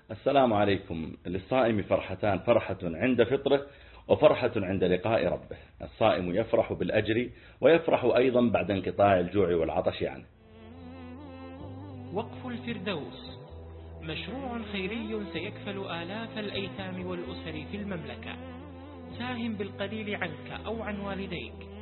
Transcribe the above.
السلام عليكم. للصائم فرحتان: فرحة عند فطره وفرحة عند لقاء ربه. الصائم يفرح بالأجر ويفرح أيضا بعد انقطاع الجوع والعطش عنه. وقف الفردوس مشروع خيري سيكفل آلاف الأيتام والأسر في المملكة. ساهم بالقليل عنك أو عن والديك